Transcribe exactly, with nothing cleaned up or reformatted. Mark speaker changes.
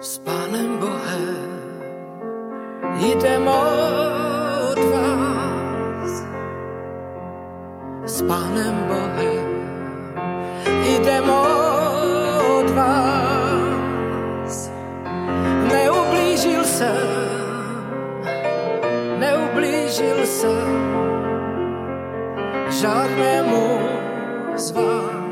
Speaker 1: S Pánem Bohem idem od vás. S Pánem Bohem idem od vás. Neublížil som, neublížil som žiadnemu z vás.